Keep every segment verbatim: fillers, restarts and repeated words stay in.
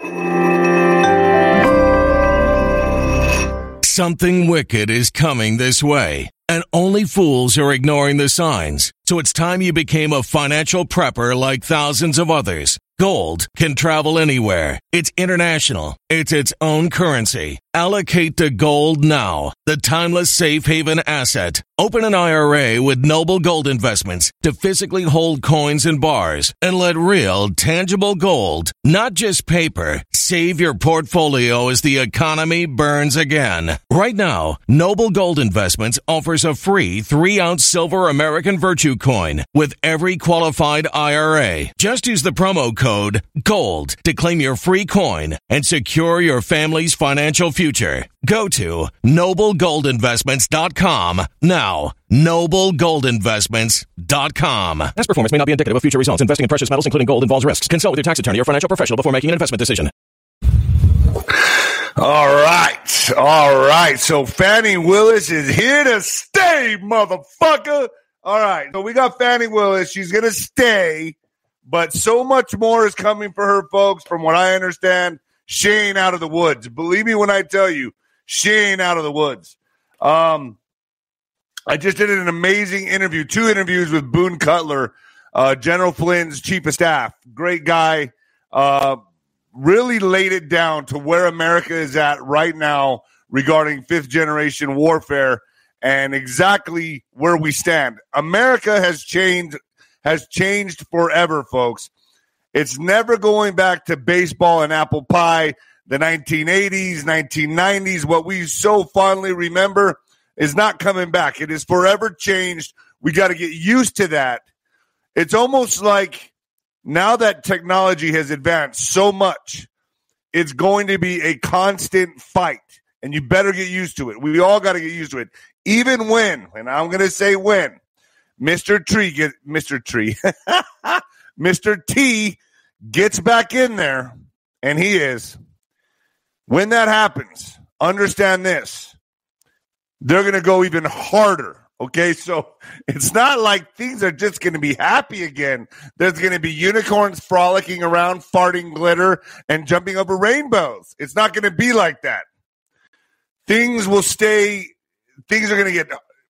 Something wicked is coming this way, and only fools are ignoring the signs. So it's time you became a financial prepper like thousands of others. Gold can travel anywhere. It's international. It's its own currency. Allocate to gold now, the timeless safe haven asset. Open an I R A with Noble Gold Investments to physically hold coins and bars and let real, tangible gold, not just paper, save your portfolio as the economy burns again. Right now, Noble Gold Investments offers a free three-ounce silver American Virtue coin with every qualified I R A. Just use the promo code GOLD to claim your free coin and secure your family's financial future. Go to noble gold investments dot com now. noble gold investments dot com. Past performance may not be indicative of future results. Investing in precious metals, including gold, involves risks. Consult with your tax attorney or financial professional before making an investment decision. All right. All right. So Fannie Willis is here to stay, motherfucker. All right. So we got Fannie Willis. She's going to stay, but so much more is coming for her, folks. From what I understand, she ain't out of the woods. Believe me when I tell you, she ain't out of the woods. Um, I just did an amazing interview, two interviews with Boone Cutler, uh, General Flynn's chief of staff. Great guy. Uh, really laid it down to where America is at right now regarding fifth generation warfare and exactly where we stand. America has changed, has changed forever, folks. It's never going back to baseball and apple pie. The nineteen eighties, nineteen nineties, what we so fondly remember is not coming back. It is forever changed. We got to get used to that. It's almost like now that technology has advanced so much, it's going to be a constant fight, and you better get used to it. We all got to get used to it. Even when, and I'm going to say when, Mister Tree, get, Mister Tree, Mister T gets back in there, and he is. When that happens, understand this. They're going to go even harder, okay? So it's not like things are just going to be happy again. There's going to be unicorns frolicking around, farting glitter, and jumping over rainbows. It's not going to be like that. Things will stay, things are going to get,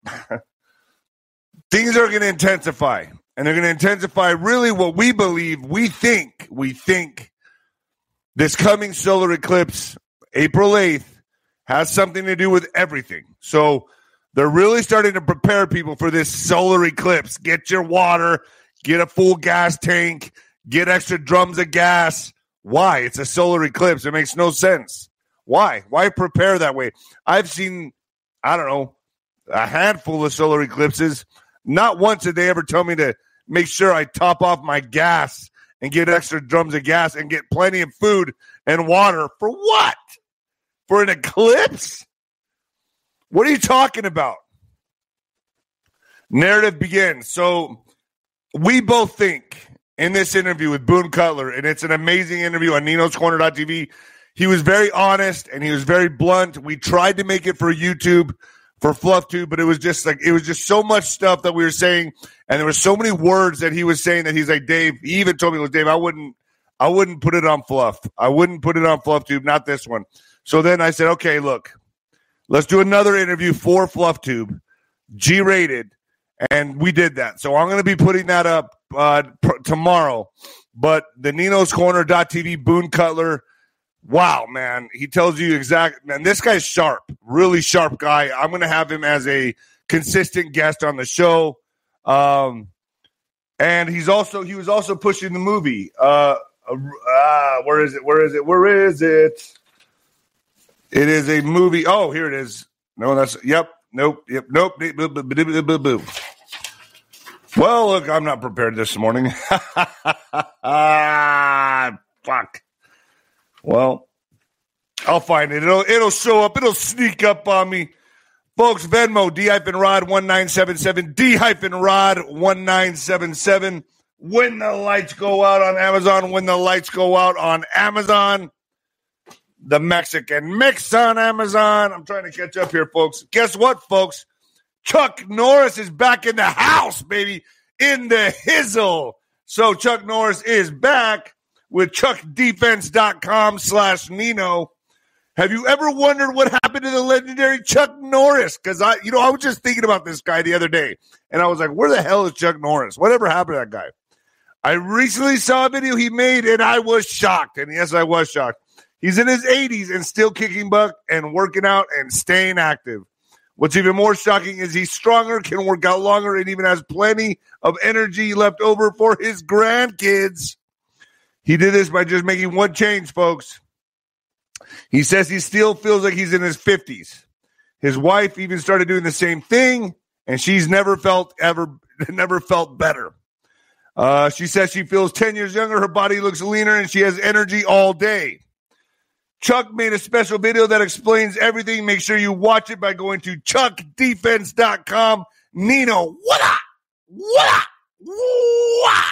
things are going to intensify. And they're going to intensify really what we believe, we think, we think this coming solar eclipse, April eighth, has something to do with everything. So they're really starting to prepare people for this solar eclipse. Get your water, get a full gas tank, get extra drums of gas. Why? It's a solar eclipse. It makes no sense. Why? Why prepare that way? I've seen, I don't know, a handful of solar eclipses. Not once did they ever tell me to make sure I top off my gas and get extra drums of gas and get plenty of food and water. For what? For an eclipse? What are you talking about? Narrative begins. So we both think in this interview with Boone Cutler, and it's an amazing interview on Nino's Corner dot T V, he was very honest and he was very blunt. We tried to make it for YouTube, for FluffTube, but it was just like, it was just so much stuff that we were saying, and there were so many words that he was saying that he's like, Dave, he even told me, look, Dave, I wouldn't, I wouldn't put it on Fluff. I wouldn't put it on FluffTube, not this one. So then I said, okay, look, let's do another interview for FluffTube, G-rated, and we did that. So I'm going to be putting that up uh, pr- tomorrow. But the Nino's Corner dot T V, Boone Cutler, wow, man, he tells you exactly, man, this guy's sharp, really sharp guy. I'm going to have him as a consistent guest on the show. Um, and he's also, he was also pushing the movie. Uh, uh, where is it? Where is it? Where is it? It is a movie. Oh, here it is. No, that's, yep, nope, yep, nope. Well, look, I'm not prepared this morning. ah, fuck. Well, I'll find it. It'll, it'll show up. It'll sneak up on me. Folks, Venmo, D-Rod one nine seven seven, D-Rod one nine seven seven. When the lights go out on Amazon, when the lights go out on Amazon. The Mexican Mix on Amazon. I'm trying to catch up here, folks. Guess what, folks? Chuck Norris is back in the house, baby, in the hizzle. So Chuck Norris is back with chuck defense dot com slash Nino. Have you ever wondered what happened to the legendary Chuck Norris? Because I, you know, I was just thinking about this guy the other day, and I was like, where the hell is Chuck Norris? Whatever happened to that guy? I recently saw a video he made, and I was shocked. And yes, I was shocked. He's in his eighties and still kicking butt and working out and staying active. What's even more shocking is he's stronger, can work out longer, and even has plenty of energy left over for his grandkids. He did this by just making one change, folks. He says he still feels like he's in his fifties. His wife even started doing the same thing, and she's never felt ever never felt better. Uh, she says she feels ten years younger, her body looks leaner, and she has energy all day. Chuck made a special video that explains everything. Make sure you watch it by going to chuck defense dot com. Nino, what up? What up? What?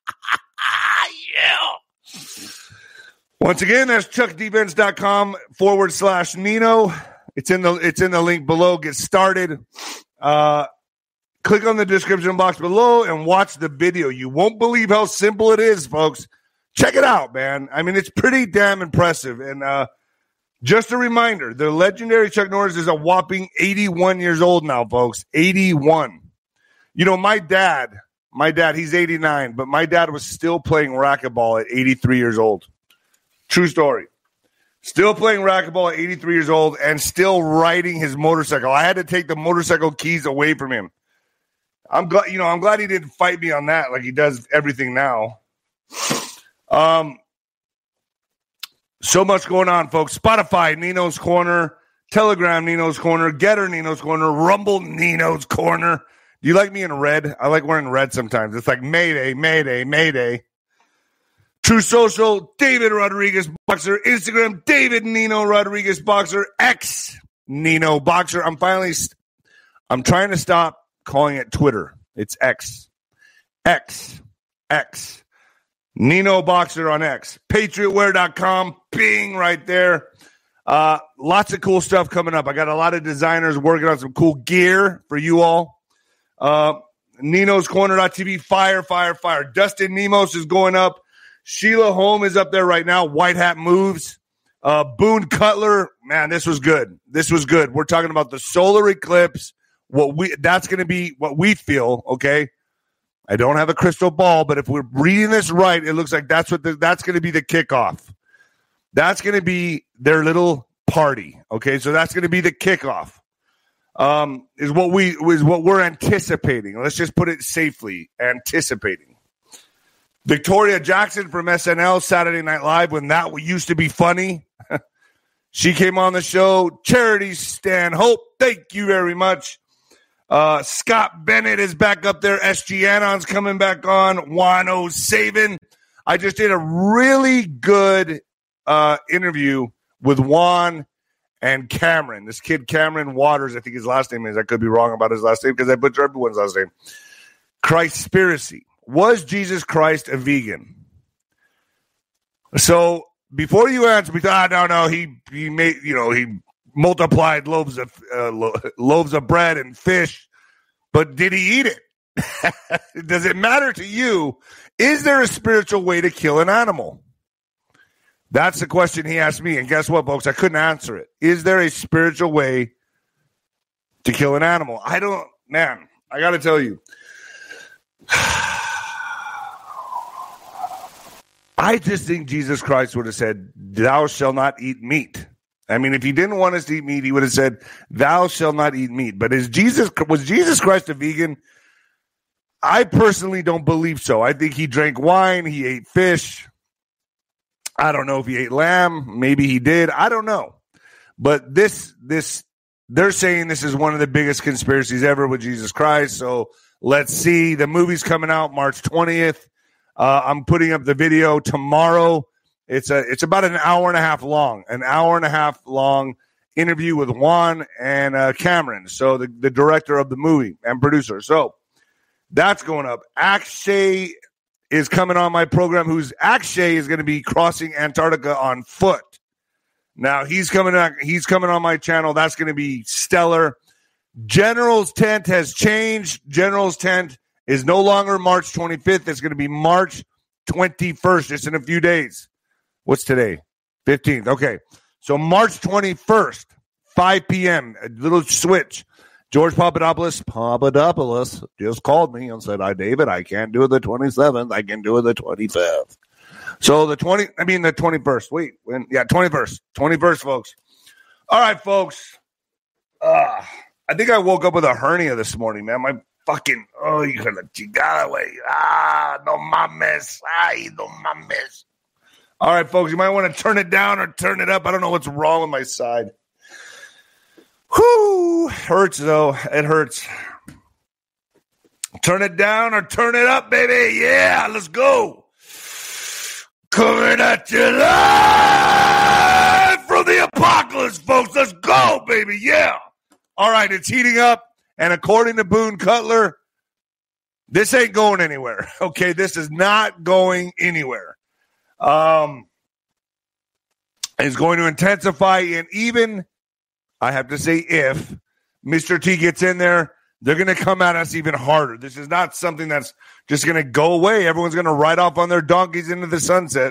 Yeah. Once again, that's chuck defense dot com forward slash Nino. It's in the it's in the link below. Get started. Uh, click on the description box below and watch the video. You won't believe how simple it is, folks. Check it out, man. I mean, it's pretty damn impressive. And uh, just a reminder, the legendary Chuck Norris is a whopping eighty-one years old now, folks. eighty-one. You know, my dad, my dad, he's eighty-nine, but my dad was still playing racquetball at eighty-three years old. True story. Still playing racquetball at eighty-three years old and still riding his motorcycle. I had to take the motorcycle keys away from him. I'm glad, you know, I'm glad he didn't fight me on that like he does everything now. Um, so much going on, folks. Spotify, Nino's Corner. Telegram, Nino's Corner. Getter, Nino's Corner. Rumble, Nino's Corner. Do you like me in red? I like wearing red sometimes. It's like Mayday, Mayday, Mayday. True Social, David Rodriguez Boxer. Instagram, David Nino Rodriguez Boxer. X Nino Boxer. I'm finally, st- I'm trying to stop calling it Twitter. It's X. X. X. Nino Boxer on X. patriot wear dot com. Bing right there. Uh, lots of cool stuff coming up. I got a lot of designers working on some cool gear for you all. Uh, Nino's Corner dot T V. Fire, fire, fire. Dustin Nemos is going up. Sheila Holm is up there right now. White Hat Moves. Uh, Boone Cutler. Man, this was good. This was good. We're talking about the solar eclipse. What we that's going to be what we feel, okay? I don't have a crystal ball, but if we're reading this right, it looks like that's what the, that's going to be the kickoff. That's going to be their little party. Okay, so that's going to be the kickoff. Um, is what we is what we're anticipating. Let's just put it safely. Anticipating. Victoria Jackson from S N L Saturday Night Live, when that used to be funny. She came on the show. Charity Stanhope, thank you very much. Uh, Scott Bennett is back up there. S G Anon's coming back on. Juan O'Savin. I just did a really good uh, interview with Juan and Cameron. This kid, Cameron Waters, I think his last name is. I could be wrong about his last name because I butcher everyone's last name. Christspiracy. Was Jesus Christ a vegan? So before you answer me, ah, no, no, he he made, you know, he multiplied loaves of uh, lo- loaves of bread and fish, but did he eat it? Does it matter to you? Is there a spiritual way to kill an animal? That's the question he asked me, and guess what, folks? I couldn't answer it. Is there a spiritual way to kill an animal? I don't, man, I got to tell you. I just think Jesus Christ would have said, thou shalt not eat meat. I mean, if he didn't want us to eat meat, he would have said, thou shalt not eat meat. But is Jesus, was Jesus Christ a vegan? I personally don't believe so. I think he drank wine. He ate fish. I don't know if he ate lamb. Maybe he did. I don't know. But this, this, they're saying this is one of the biggest conspiracies ever with Jesus Christ. So let's see. The movie's coming out March twentieth. Uh, I'm putting up the video tomorrow. It's a it's about an hour and a half long, an hour and a half long interview with Juan and uh, Cameron, so the, the director of the movie and producer. So that's going up. Akshay is coming on my program. Who's Akshay is going to be crossing Antarctica on foot. Now he's coming on. He's coming on my channel. That's going to be stellar. General's tent has changed. General's tent is no longer March twenty-fifth. It's going to be March twenty-first, just in a few days. What's today? fifteenth. Okay. So March twenty-first, five p.m., a little switch. George Papadopoulos, Papadopoulos just called me and said, "Hi, David, I can't do it the twenty-seventh. I can do it the twenty-fifth." So the twenty, I mean the twenty-first. Wait, when? Yeah, twenty-first. twenty-first, folks. All right, folks. Uh, I think I woke up with a hernia this morning, man. My fucking, oh, you got the chingada way. Ah, no mames. Ay, no mames. All right, folks, you might want to turn it down or turn it up. I don't know what's wrong with my side. Whew, hurts though. It hurts. Turn it down or turn it up, baby. Yeah, let's go. Coming at you live from the apocalypse, folks. Let's go, baby. Yeah. All right, it's heating up. And according to Boone Cutler, this ain't going anywhere. Okay, this is not going anywhere. Um, it's going to intensify, and even, I have to say, if Mister T gets in there, they're going to come at us even harder. This is not something that's just going to go away. Everyone's going to ride off on their donkeys into the sunset.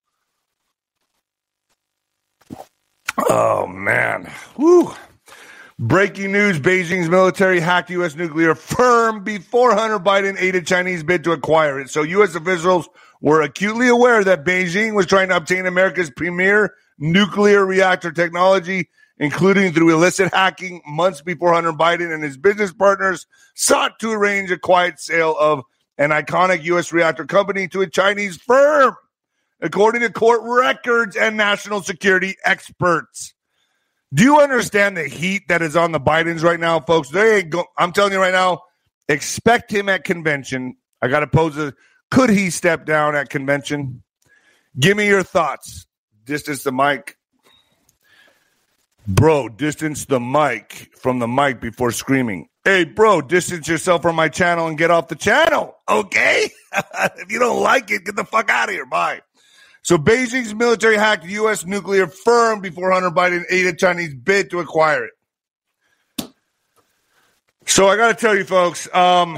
Oh, man. Woo. Breaking news, Beijing's military hacked U S nuclear firm before Hunter Biden aided Chinese bid to acquire it. So U S officials were acutely aware that Beijing was trying to obtain America's premier nuclear reactor technology, including through illicit hacking, months before Hunter Biden and his business partners sought to arrange a quiet sale of an iconic U S reactor company to a Chinese firm, according to court records and national security experts. Do you understand the heat that is on the Bidens right now, folks? They ain't go- I'm telling you right now, expect him at convention. I got to pose a, could he step down at convention? Give me your thoughts. Distance the mic. Bro, distance the mic from the mic before screaming. Hey, bro, distance yourself from my channel and get off the channel, okay? If you don't like it, get the fuck out of here. Bye. So Beijing's military hacked U S nuclear firm before Hunter Biden aided Chinese bid to acquire it. So I got to tell you, folks, um,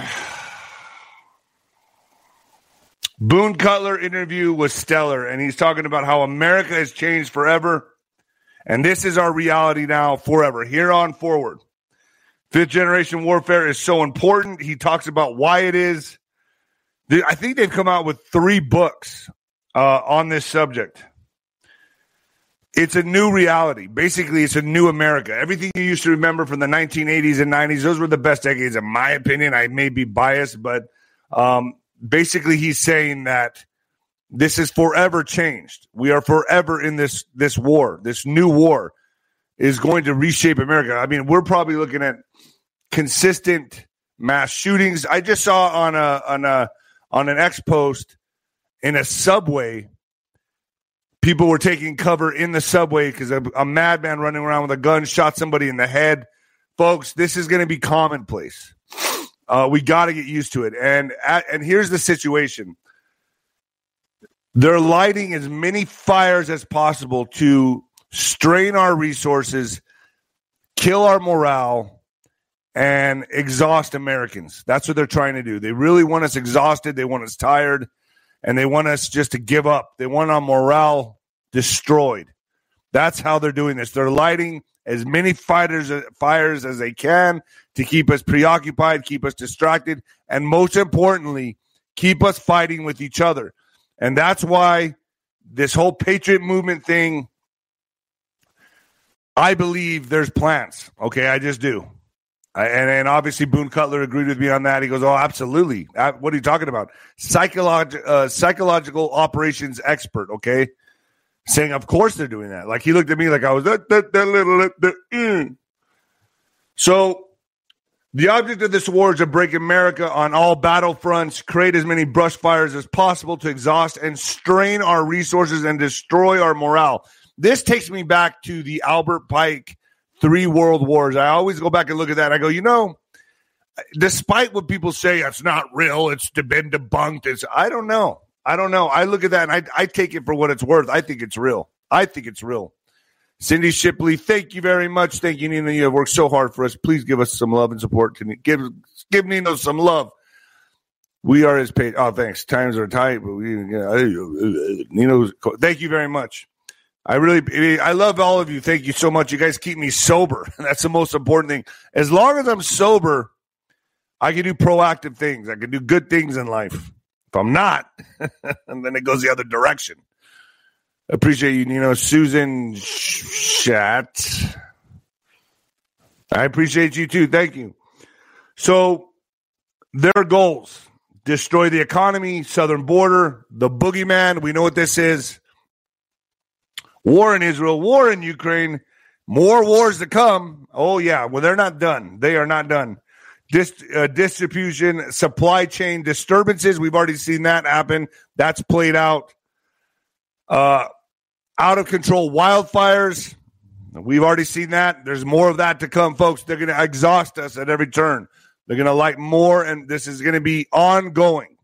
Boone Cutler interview was stellar, and he's talking about how America has changed forever, and this is our reality now forever, here on forward. Fifth generation warfare is so important. He talks about why it is. I think they've come out with three books uh, on this subject. It's a new reality. Basically, it's a new America. Everything you used to remember from the nineteen eighties and nineties, those were the best decades, in my opinion. I may be biased, but um, basically he's saying that this is forever changed. We are forever in this this war. This new war is going to reshape America. I mean, we're probably looking at consistent mass shootings. I just saw on a on a on an X post in a subway, people were taking cover in the subway because a, a madman running around with a gun shot somebody in the head. Folks, this is going to be commonplace. Uh, we got to get used to it. And and here's the situation. They're lighting as many fires as possible to strain our resources, kill our morale, and exhaust Americans. That's what they're trying to do. They really want us exhausted. They want us tired. And they want us just to give up. They want our morale destroyed. That's how they're doing this. They're lighting as many fighters, fires as they can to keep us preoccupied, keep us distracted, and most importantly, keep us fighting with each other. And that's why this whole Patriot movement thing, I believe there's plans. Okay, I just do. I, and, and obviously Boone Cutler agreed with me on that. He goes, oh, absolutely. Uh, what are you talking about? Psycholog- uh, psychological operations expert, okay? Saying, of course they're doing that. Like, he looked at me like I was that, that, that little. That, that, mm. So the object of this war is to break America on all battlefronts, create as many brush fires as possible to exhaust and strain our resources and destroy our morale. This takes me back to the Albert Pike Three World Wars. I always go back and look at that. I go, you know, despite what people say, it's not real, it's been debunked. It's I don't know. I don't know. I look at that and I, I take it for what it's worth. I think it's real. I think it's real. Cindy Shipley, thank you very much. Thank you, Nina. You have worked so hard for us. Please give us some love and support. Give, give Nina some love. We are his page. Oh, thanks. Times are tight, but we, you know, Nino, thank you very much. I really, I love all of you. Thank you so much. You guys keep me sober. That's the most important thing. As long as I'm sober, I can do proactive things. I can do good things in life. If I'm not, and then it goes the other direction. Appreciate you, Nino. Susan Shat. I appreciate you too. Thank you. So their goals: destroy the economy, southern border, the boogeyman. We know what this is. War in Israel, war in Ukraine, more wars to come. Oh, yeah. Well, they're not done. They are not done. Dis- uh, distribution, supply chain disturbances. We've already seen that happen. That's played out. Uh, out of control wildfires. We've already seen that. There's more of that to come, folks. They're going to exhaust us at every turn. They're going to light more, and this is going to be ongoing.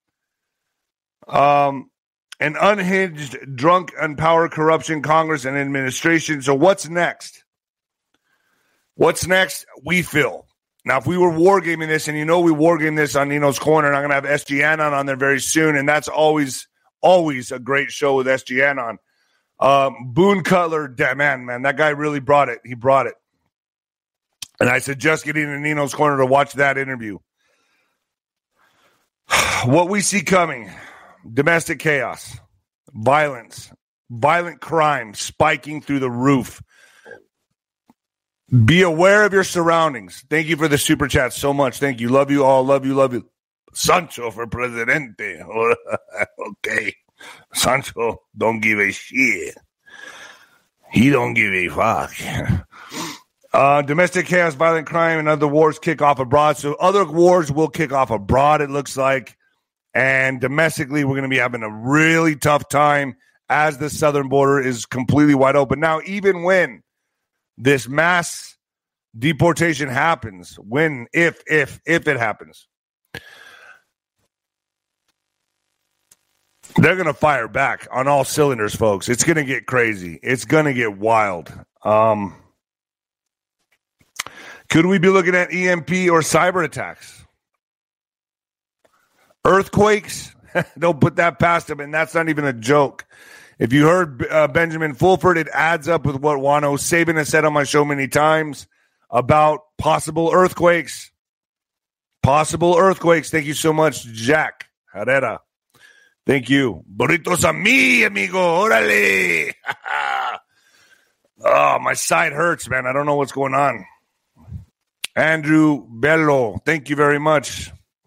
Um, an unhinged, drunk, and power corruption Congress and administration. So what's next? What's next? We feel. Now, if we were wargaming this, and you know we wargame this on Nino's Corner, and I'm going to have S G Anon on there very soon, and that's always, always a great show with S G Anon. Um, Boone Cutler, damn, man, man, that guy really brought it. He brought it. And I suggest getting to Nino's Corner to watch that interview. What we see coming, domestic chaos, violence, violent crime spiking through the roof. Be aware of your surroundings. Thank you for the super chat so much. Thank you. Love you all. Love you. Love you. Sancho for presidente. Okay. Sancho don't give a shit. He don't give a fuck. Uh, domestic chaos, violent crime, and other wars kick off abroad. So other wars will kick off abroad, it looks like. And domestically, we're going to be having a really tough time as the southern border is completely wide open. Now, even when this mass deportation happens, when, if, if, if it happens, they're going to fire back on all cylinders, folks. It's going to get crazy. It's going to get wild. Um, could we be looking at E M P or cyber attacks? Earthquakes? Don't put that past them, and that's not even a joke. If you heard uh, Benjamin Fulford, it adds up with what Juan O'Sabin has said on my show many times about possible earthquakes. Possible earthquakes. Thank you so much, Jack Herrera. Thank you. Burritos a mí, amigo. Órale. Oh, my side hurts, man. I don't know what's going on. Andrew Bello, thank you very much.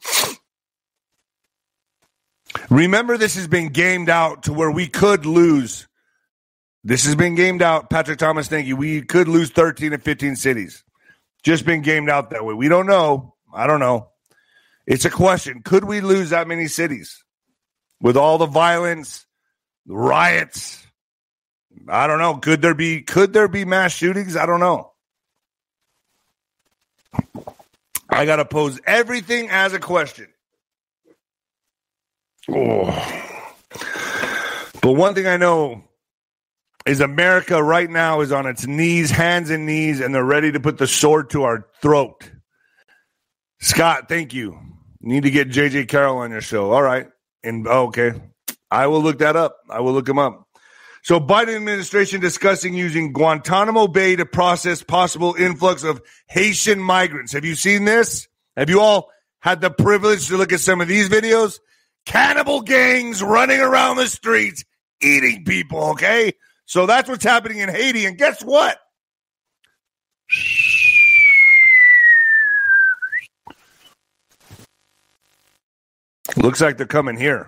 Remember, this has been gamed out to where we could lose. This has been gamed out. Patrick Thomas, thank you. We could lose thirteen to fifteen cities. Just been gamed out that way. We don't know. I don't know. It's a question. Could we lose that many cities? With all the violence, the riots, I don't know. Could there be could there be mass shootings? I don't know. I got to pose everything as a question. Oh. But one thing I know is America right now is on its knees, hands and knees, and they're ready to put the sword to our throat. Scott, thank you. You need to get J J Carroll on your show. All right. And oh, okay. I will look that up. I will look him up. So Biden administration discussing using Guantanamo Bay to process possible influx of Haitian migrants. Have you seen this? Have you all had the privilege to look at some of these videos? Cannibal gangs running around the streets, eating people, okay? So that's what's happening in Haiti. And guess what? Looks like they're coming here.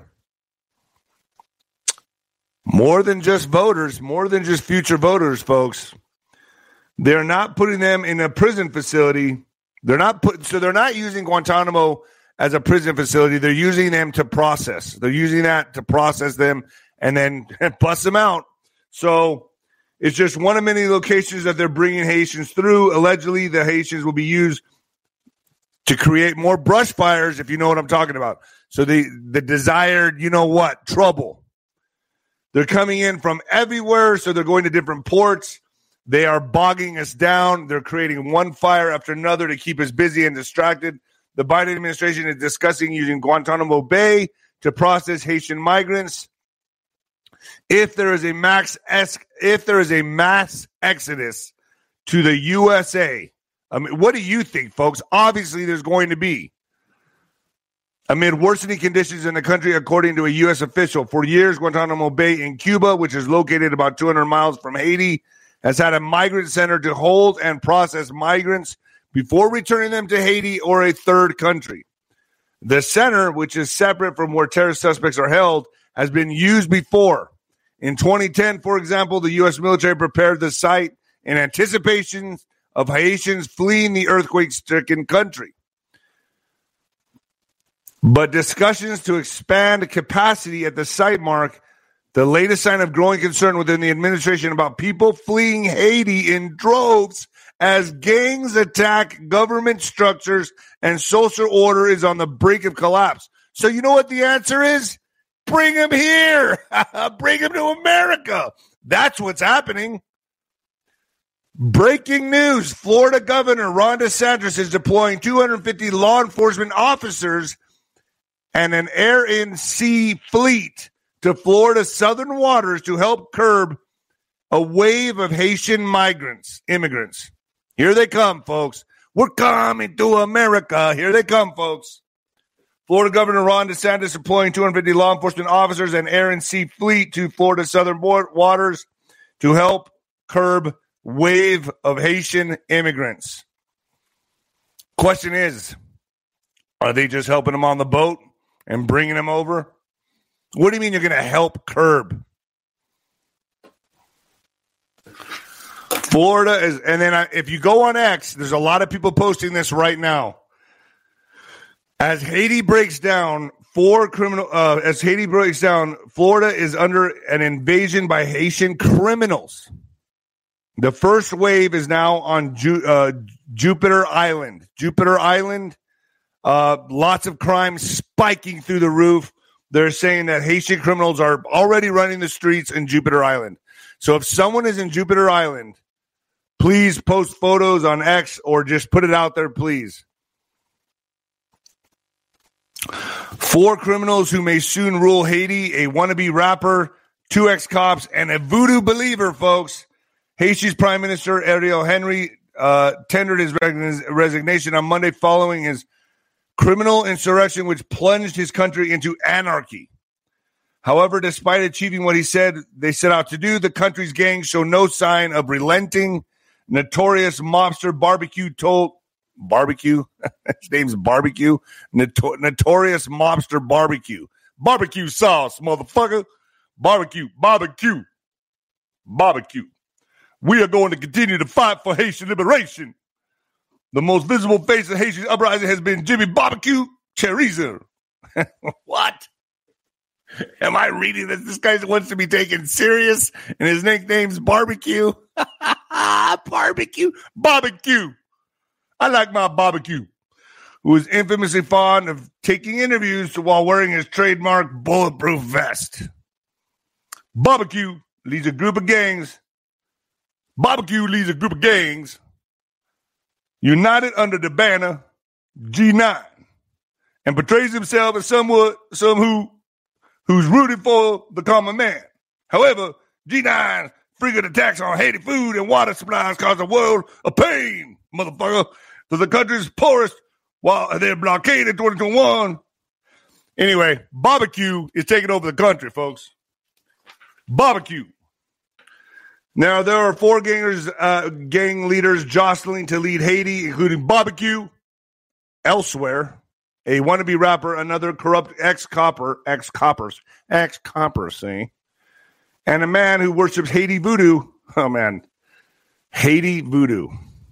More than just voters, more than just future voters, folks. They're not putting them in a prison facility. They're not put, so they're not using Guantanamo as a prison facility. They're using them to process. They're using that to process them and then bust them out. So it's just one of many locations that they're bringing Haitians through. Allegedly, the Haitians will be used to create more brush fires, if you know what I'm talking about. So the, the desired, you know what, trouble. They're coming in from everywhere, so they're going to different ports. They are bogging us down. They're creating one fire after another to keep us busy and distracted. the Biden administration is discussing using Guantanamo Bay to process Haitian migrants. If there is a max es- if there is a mass exodus to the U S A, I mean, what do you think, folks? Obviously, there's going to be. Amid worsening conditions in the country, according to a U S official, for years, Guantanamo Bay in Cuba, which is located about two hundred miles from Haiti, has had a migrant center to hold and process migrants before returning them to Haiti or a third country. The center, which is separate from where terrorist suspects are held, has been used before. In twenty ten, for example, the U S military prepared the site in anticipation of Haitians fleeing the earthquake-stricken country. But discussions to expand capacity at the site mark the latest sign of growing concern within the administration about people fleeing Haiti in droves as gangs attack government structures and social order is on the brink of collapse. So you know what the answer is? Bring them here. Bring them to America. That's what's happening. Breaking news. Florida Governor Ron DeSantis is deploying two hundred fifty law enforcement officers and an air and sea fleet to Florida's southern waters to help curb a wave of Haitian migrants, immigrants. Here they come, folks. We're coming to America. Here they come, folks. Florida Governor Ron DeSantis deploying two hundred fifty law enforcement officers and air and sea fleet to Florida's southern waters to help curb wave of Haitian immigrants. Question is, are they just helping them on the boat and bringing them over? What do you mean you're going to help curb? Florida is, and then I, if you go on X, there's a lot of people posting this right now. As Haiti breaks down, four criminal. Uh, as Haiti breaks down, Florida is under an invasion by Haitian criminals. The first wave is now on Ju- uh, Jupiter Island. Jupiter Island, uh, lots of crime spiking through the roof. They're saying that Haitian criminals are already running the streets in Jupiter Island. So if someone is in Jupiter Island, please post photos on X or just put it out there, please. Four criminals who may soon rule Haiti, a wannabe rapper, two ex-cops, and a voodoo believer, folks. Haiti's Prime Minister Ariel Henry uh, tendered his resignation on Monday following his criminal insurrection, which plunged his country into anarchy. However, despite achieving what he said they set out to do, the country's gangs show no sign of relenting. Notorious mobster Barbecue told Barbecue, his name's Barbecue, Notor- Notorious mobster Barbecue. Barbecue sauce, motherfucker. Barbecue, barbecue, barbecue. We are going to continue to fight for Haitian liberation. The most visible face of Haitian uprising has been Jimmy Barbecue Chorizo. What? Am I reading this? This guy wants to be taken serious, and his nickname's Barbecue. Barbecue. Barbecue. I like my barbecue, who is infamously fond of taking interviews while wearing his trademark bulletproof vest. Barbecue leads a group of gangs. Barbecue leads a group of gangs united under the banner G nine and portrays himself as somewhat some who who's rooting for the common man. However, G nine frequent attacks on Haiti food and water supplies cause a world of pain, motherfucker, to the country's poorest while they're blockaded in twenty twenty-one. Anyway, barbecue is taking over the country, folks. Barbecue. Now, there are four gangers, uh, gang leaders jostling to lead Haiti, including Barbecue, Elsewhere, a wannabe rapper, another corrupt ex-copper, ex-coppers, ex-coppers, see, and a man who worships Haiti voodoo. Oh, man. Haiti voodoo.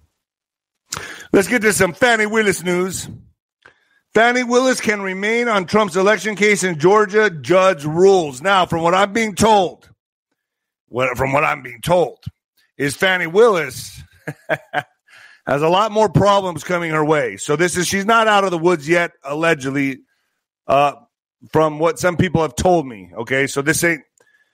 Let's get to some Fani Willis news. Fani Willis can remain on Trump's election case in Georgia, judge rules. Now, from what I'm being told, what, from what I'm being told, is Fani Willis has a lot more problems coming her way. So this is, she's not out of the woods yet, allegedly, uh, from what some people have told me. Okay, so this ain't,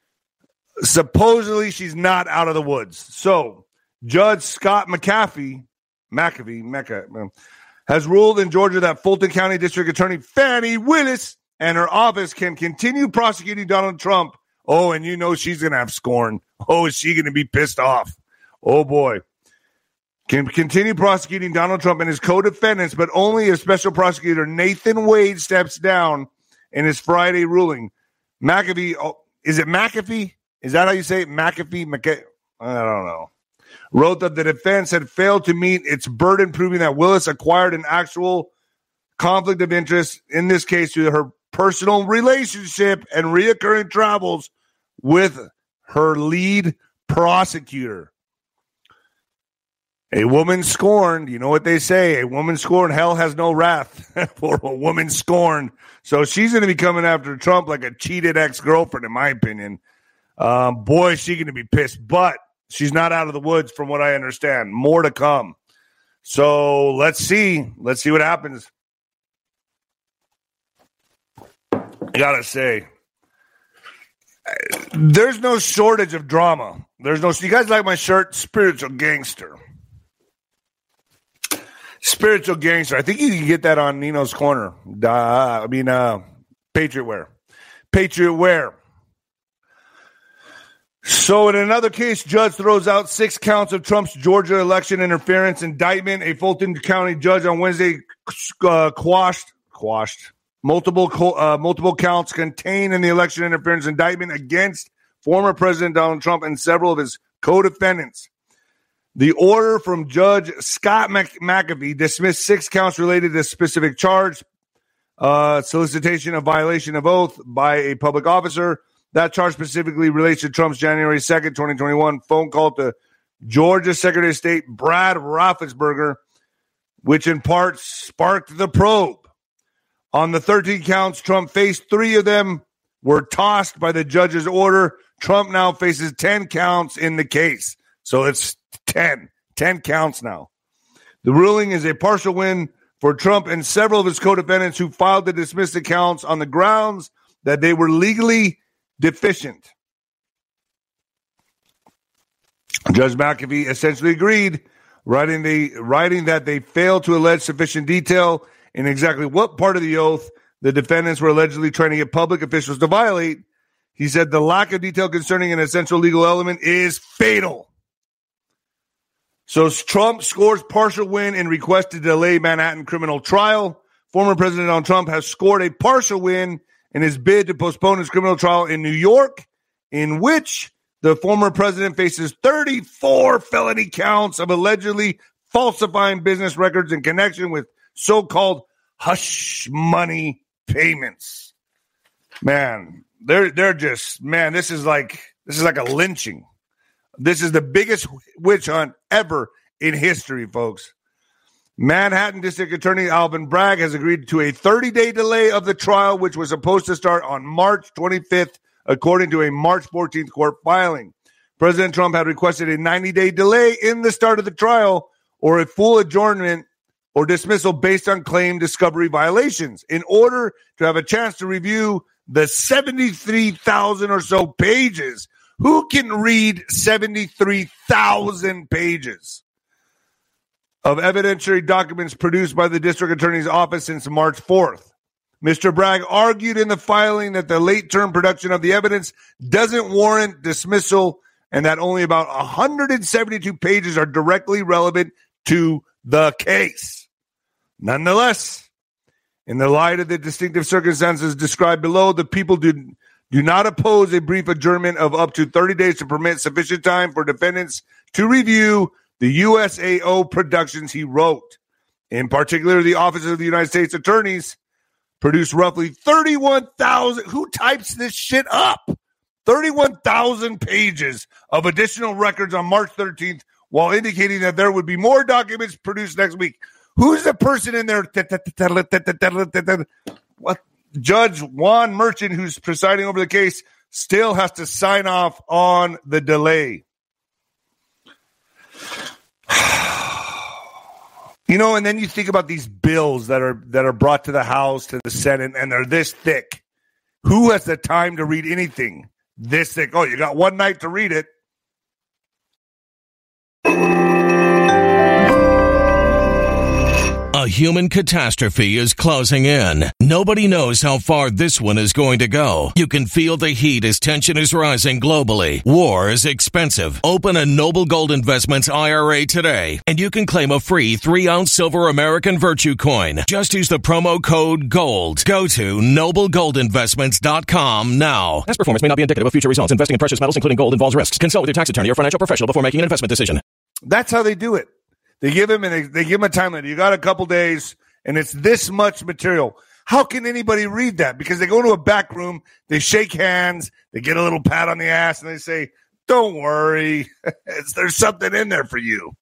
supposedly she's not out of the woods. So Judge Scott McAfee, McAfee, Mecca, has ruled in Georgia that Fulton County District Attorney Fani Willis and her office can continue prosecuting Donald Trump. Oh, and you know she's going to have scorn. Oh, is she going to be pissed off? Oh, boy. Can continue prosecuting Donald Trump and his co-defendants, but only if Special Prosecutor Nathan Wade steps down in his Friday ruling. McAfee, oh, is it McAfee? Is that how you say it? McAfee? McA- I don't know. Wrote that the defense had failed to meet its burden proving that Willis acquired an actual conflict of interest, in this case, through her personal relationship and reoccurring travels with her lead prosecutor. A woman scorned, you know what they say, a woman scorned, hell has no wrath for a woman scorned. So she's going to be coming after Trump like a cheated ex-girlfriend, in my opinion. Um, boy, is she going to be pissed. But she's not out of the woods from what I understand. More to come. So let's see. Let's see what happens. I got to say, there's no shortage of drama. There's no, you guys like my shirt? Spiritual Gangster. Spiritual Gangster. I think you can get that on Nino's Corner. Uh, I mean, uh, Patriot Wear. Patriot Wear. So in another case, judge throws out six counts of Trump's Georgia election interference indictment. A Fulton County judge on Wednesday uh, quashed, quashed multiple uh, multiple counts contained in the election interference indictment against former President Donald Trump and several of his co-defendants. The order from Judge Scott Mc- McAfee dismissed six counts related to a specific charge, uh, solicitation of violation of oath by a public officer. That charge specifically relates to Trump's January second, twenty twenty-one phone call to Georgia Secretary of State Brad Raffensperger, which in part sparked the probe. On the thirteen counts, Trump faced three of them were tossed by the judge's order. Trump now faces ten counts in the case. So it's ten. ten counts now. The ruling is a partial win for Trump and several of his co-defendants who filed to dismiss the counts on the grounds that they were legally deficient. Judge McAfee essentially agreed, writing, the, writing that they failed to allege sufficient detail in exactly what part of the oath the defendants were allegedly trying to get public officials to violate. He said the lack of detail concerning an essential legal element is fatal. So Trump scores partial win in request to delay Manhattan criminal trial. Former President Donald Trump has scored a partial win in his bid to postpone his criminal trial in New York, in which the former president faces thirty-four felony counts of allegedly falsifying business records in connection with so-called hush money payments. Man, they're they're just man. This is like this is like a lynching. This is the biggest witch hunt ever in history, folks. Manhattan District Attorney Alvin Bragg has agreed to a thirty-day delay of the trial, which was supposed to start on March twenty-fifth, according to a March fourteenth court filing. President Trump had requested a ninety-day delay in the start of the trial or a full adjournment or dismissal based on claim discovery violations in order to have a chance to review the seventy-three thousand or so pages. Who can read seventy-three thousand pages of evidentiary documents produced by the district attorney's office since March fourth? Mister Bragg argued in the filing that the late-term production of the evidence doesn't warrant dismissal and that only about one hundred seventy-two pages are directly relevant to the case. Nonetheless, in the light of the distinctive circumstances described below, the people do, do not oppose a brief adjournment of up to thirty days to permit sufficient time for defendants to review the U S A O productions he wrote. In particular, the Office of the United States Attorneys produced roughly thirty-one thousand. Who types this shit up? thirty-one thousand pages of additional records on March thirteenth, while indicating that there would be more documents produced next week. Who's the person in there? What? Judge Juan Merchant, who's presiding over the case, still has to sign off on the delay. You know, and then you think about these bills that are that are brought to the House, to the Senate, and they're this thick. Who has the time to read anything this thick? Oh, you got one night to read it. A human catastrophe is closing in. Nobody knows how far this one is going to go. You can feel the heat as tension is rising globally. War is expensive. Open a Noble Gold Investments I R A today, and you can claim a free three ounce silver American Virtue coin. Just use the promo code GOLD. Go to noble gold investments dot com now. Past performance may not be indicative of future results. Investing in precious metals, including gold, involves risks. Consult with your tax attorney or financial professional before making an investment decision. That's how they do it. They give him and they, they give him a time limit. You got a couple days, and it's this much material. How can anybody read that? Because they go into a back room, they shake hands, they get a little pat on the ass, and they say, "Don't worry, it's, there's something in there for you."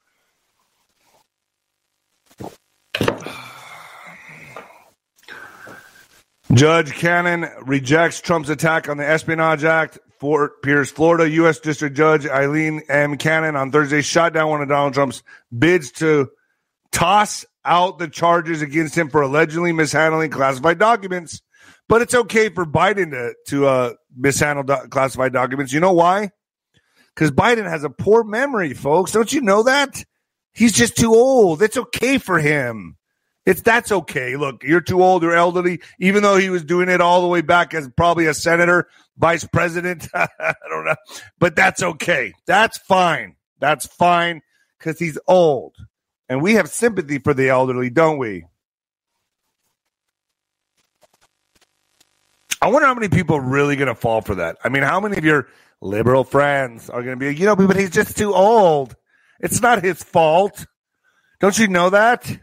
Judge Cannon rejects Trump's attack on the Espionage Act. Fort Pierce, Florida, U S District Judge Eileen M. Cannon on Thursday shot down one of Donald Trump's bids to toss out the charges against him for allegedly mishandling classified documents. But it's okay for Biden to, to uh, mishandle do- classified documents. You know why? Because Biden has a poor memory, folks. Don't you know that? He's just too old. It's okay for him. It's that's okay. Look, you're too old, you're elderly, even though he was doing it all the way back as probably a senator, vice president. I don't know. But that's okay. That's fine. That's fine because he's old. And we have sympathy for the elderly, don't we? I wonder how many people are really going to fall for that. I mean, how many of your liberal friends are going to be, you know, but he's just too old. It's not his fault. Don't you know that?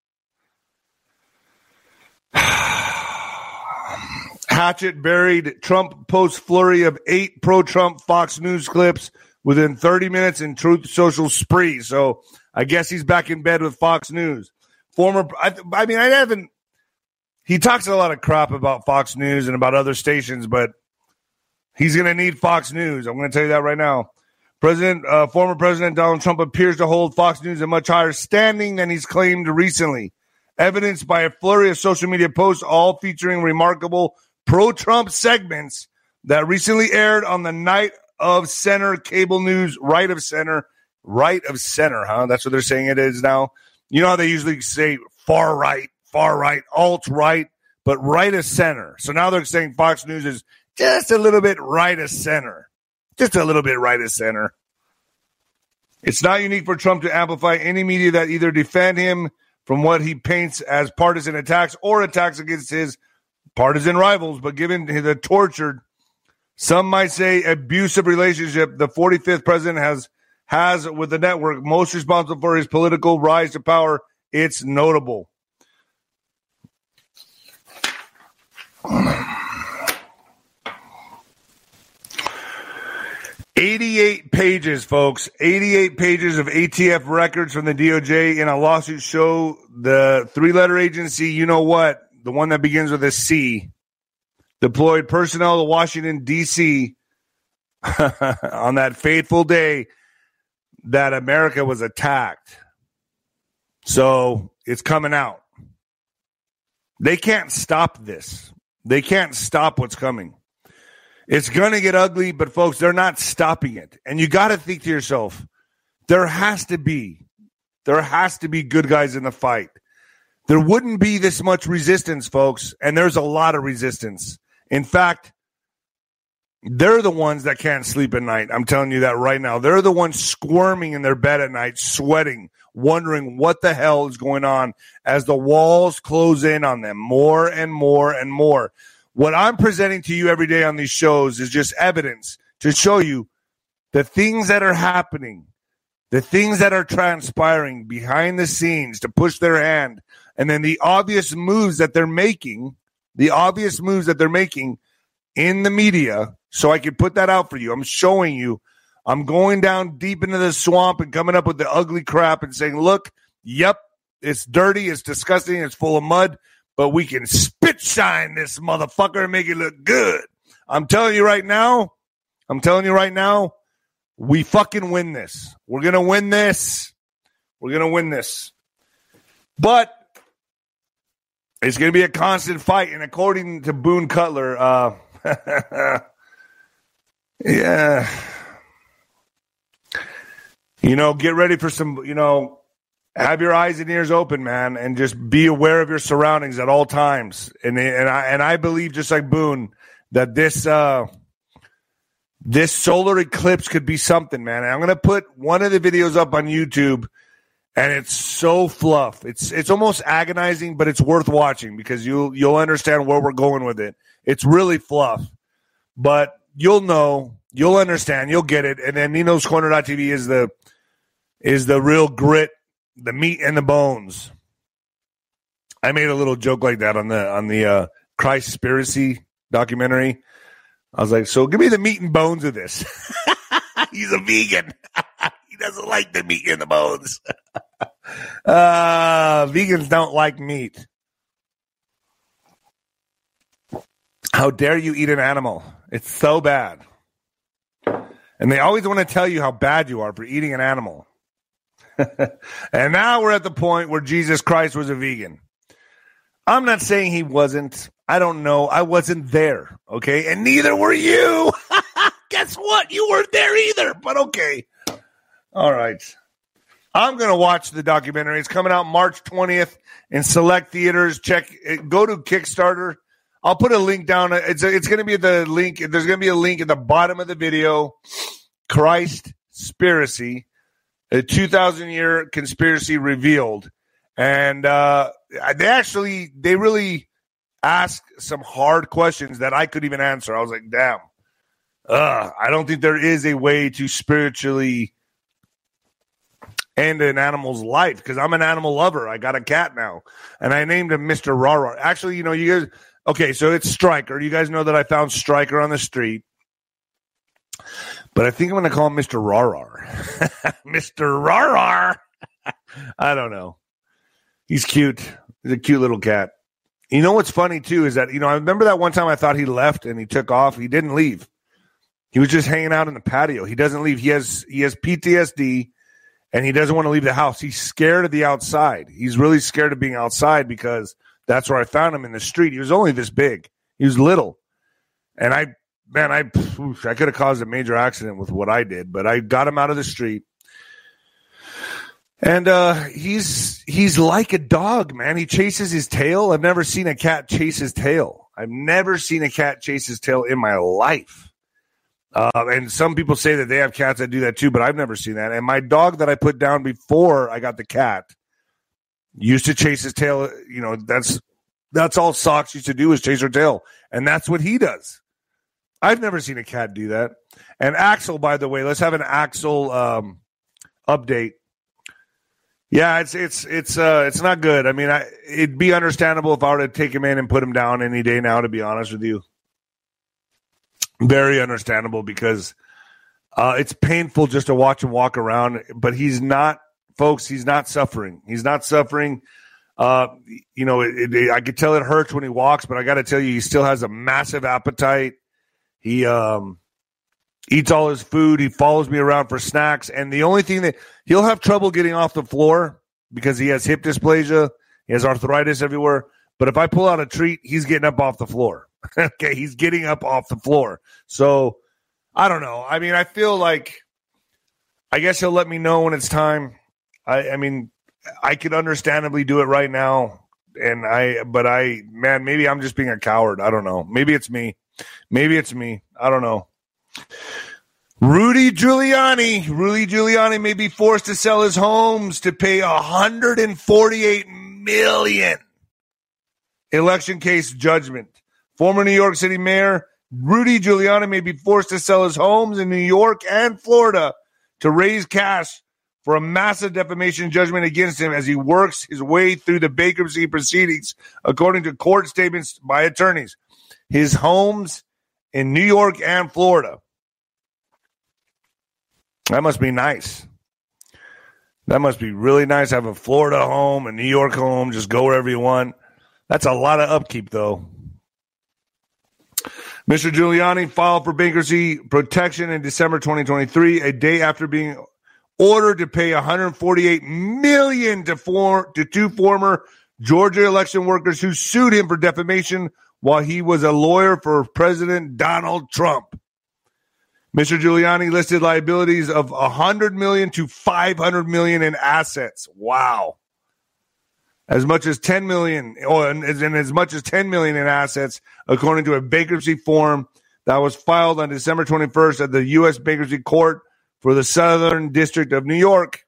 Hatchet buried Trump post flurry of eight pro-Trump Fox News clips within thirty minutes in Truth Social spree. So I guess he's back in bed with Fox News. Former, I, I mean, I haven't, he talks a lot of crap about Fox News and about other stations, but he's going to need Fox News. I'm going to tell you that right now. President, uh, former President Donald Trump appears to hold Fox News a much higher standing than he's claimed recently, evidenced by a flurry of social media posts, all featuring remarkable pro-Trump segments that recently aired on the Night of Center cable news. Right of center, right of center, huh? That's what they're saying it is now. You know how they usually say far right, far right, alt right, but right of center. So now they're saying Fox News is just a little bit right of center, just a little bit right of center. It's not unique for Trump to amplify any media that either defend him from what he paints as partisan attacks or attacks against his partisan rivals. But given the tortured, some might say abusive relationship the forty-fifth president has has with the network most responsible for his political rise to power, it's notable. eighty-eight pages, folks. eighty-eight pages of A T F records from the D O J in a lawsuit show the three-letter agency, you know what, the one that begins with a C, deployed personnel to Washington, D C on that fateful day that America was attacked. So it's coming out. They can't stop this. They can't stop what's coming. It's going to get ugly, but folks, they're not stopping it. And you got to think to yourself, there has to be, there has to be good guys in the fight. There wouldn't be this much resistance, folks, and there's a lot of resistance. In fact, they're the ones that can't sleep at night. I'm telling you that right now. They're the ones squirming in their bed at night, sweating, wondering what the hell is going on as the walls close in on them more and more and more. What I'm presenting to you every day on these shows is just evidence to show you the things that are happening, the things that are transpiring behind the scenes to push their hand, and then the obvious moves that they're making, the obvious moves that they're making in the media, so I can put that out for you. I'm showing you. I'm going down deep into the swamp and coming up with the ugly crap and saying, look, yep, it's dirty, it's disgusting, it's full of mud, but we can spit shine this motherfucker and make it look good. I'm telling you right now, I'm telling you right now, we fucking win this. We're going to win this. We're going to win this. But it's going to be a constant fight. And according to Boone Cutler, uh, yeah, you know, get ready for some, you know, have your eyes and ears open, man, and just be aware of your surroundings at all times. And and I and I believe, just like Boone, that this uh, this solar eclipse could be something, man. And I'm gonna put one of the videos up on YouTube, and it's so fluff. It's it's almost agonizing, but it's worth watching because you'll you'll understand where we're going with it. It's really fluff, but you'll know, you'll understand, you'll get it. And then Nino's Corner dot T V is the is the real grit. The meat and the bones. I made a little joke like that on the on the uh, Christspiracy documentary. I was like, so give me the meat and bones of this. He's a vegan. He doesn't like the meat and the bones. uh, vegans don't like meat. How dare you eat an animal? It's so bad. And they always want to tell you how bad you are for eating an animal. And now we're at the point where Jesus Christ was a vegan. I'm not saying he wasn't. I don't know. I wasn't there. Okay. And neither were you. Guess what? You weren't there either. But okay. All right. I'm going to watch the documentary. It's coming out March twentieth in select theaters. Check it. Go to Kickstarter. I'll put a link down. It's a, it's going to be the link. There's going to be a link at the bottom of the video. Christspiracy. A two thousand year conspiracy revealed. And uh, they actually, they really asked some hard questions that I could even answer. I was like, damn, uh, I don't think there is a way to spiritually end an animal's life because I'm an animal lover. I got a cat now. And I named him Mister Rara. Actually, you know, you guys, okay, so it's Stryker. You guys know that I found Stryker on the street. But I think I'm going to call him Mister Rar-Rar. Mister Rar-Rar. I don't know. He's cute. He's a cute little cat. You know what's funny, too, is that, you know, I remember that one time I thought he left and he took off. He didn't leave. He was just hanging out in the patio. He doesn't leave. He has he has P T S D, and he doesn't want to leave the house. He's scared of the outside. He's really scared of being outside because that's where I found him, in the street. He was only this big. He was little. And I... Man, I I could have caused a major accident with what I did, but I got him out of the street. And uh, he's he's like a dog, man. He chases his tail. I've never seen a cat chase his tail. I've never seen a cat chase his tail in my life. Uh, and some people say that they have cats that do that too, but I've never seen that. And my dog that I put down before I got the cat used to chase his tail. You know, that's that's all Socks used to do is chase her tail. And that's what he does. I've never seen a cat do that. And Axel, by the way, let's have an Axel um, update. Yeah, it's it's it's uh, it's not good. I mean, I, it'd be understandable if I were to take him in and put him down any day now, to be honest with you. Very understandable because uh, it's painful just to watch him walk around. But he's not, folks, he's not suffering. He's not suffering. Uh, you know, it, it, I could tell it hurts when he walks, but I got to tell you, he still has a massive appetite. He um, eats all his food. He follows me around for snacks. And the only thing that he'll have trouble getting off the floor because he has hip dysplasia. He has arthritis everywhere. But if I pull out a treat, he's getting up off the floor. Okay, he's getting up off the floor. So I don't know. I mean, I feel like I guess he'll let me know when it's time. I, I mean, I could understandably do it right now. And I, but I, man, maybe I'm just being a coward. I don't know. Maybe it's me. Maybe it's me. I don't know. Rudy Giuliani. Rudy Giuliani may be forced to sell his homes to pay one hundred forty-eight million dollars. Election case judgment. Former New York City Mayor Rudy Giuliani may be forced to sell his homes in New York and Florida to raise cash for a massive defamation judgment against him as he works his way through the bankruptcy proceedings, according to court statements by attorneys. His homes in New York and Florida. That must be nice. That must be really nice. Have a Florida home, a New York home, just go wherever you want. That's a lot of upkeep, though. Mister Giuliani filed for bankruptcy protection in December twenty twenty-three, a day after being ordered to pay one hundred forty-eight million dollars to, for, to two former Georgia election workers who sued him for defamation while he was a lawyer for President Donald Trump. Mister Giuliani listed liabilities of one hundred million dollars to five hundred million dollars in assets. Wow. As much as ten million dollars, or and as much as ten million dollars in assets, according to a bankruptcy form that was filed on December twenty-first at the U S Bankruptcy Court for the Southern District of New York.